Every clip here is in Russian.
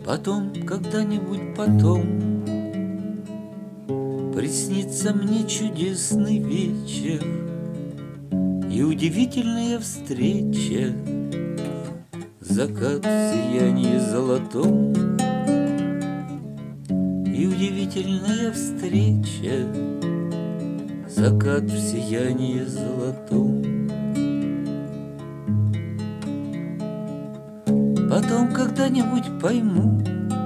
Потом, когда-нибудь потом, приснится мне чудесный вечер и удивительная встреча. Закат в сиянии золотом и удивительная встреча. Закат в сиянии золотом. Потом когда-нибудь пойму,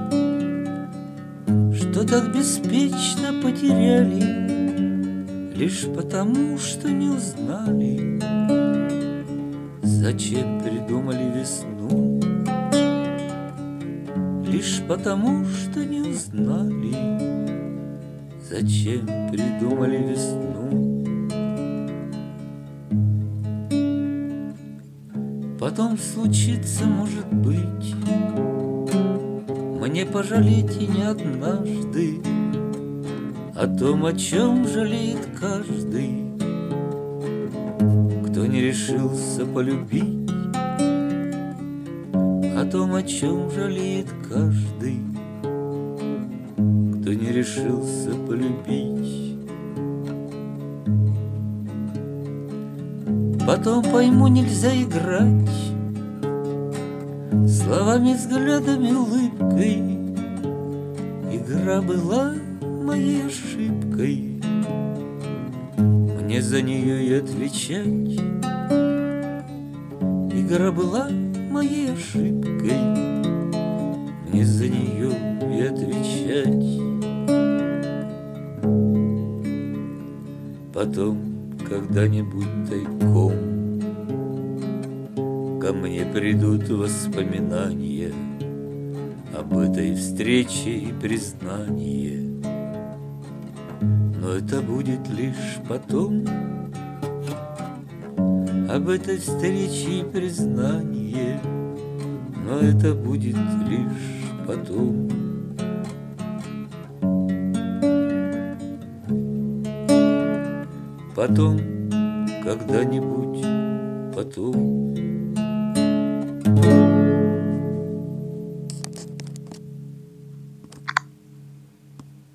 что так беспечно потеряли, лишь потому, что не узнали, зачем придумали весну. Лишь потому, что не узнали, зачем придумали весну. Потом случится, может быть, мне пожалеть и не однажды о том, о чем жалеет каждый, кто не решился полюбить. О том, о чем жалеет каждый, кто не решился полюбить. Потом пойму, нельзя играть словами, взглядами, улыбкой. Игра была моей ошибкой, мне за нее и отвечать. Игра была моей ошибкой, мне за нее и отвечать. Потом когда-нибудь тайком ко мне придут воспоминания об этой встрече и признание. Но это будет лишь потом. Об этой встрече и признание. Но это будет лишь потом. Потом, когда-нибудь потом.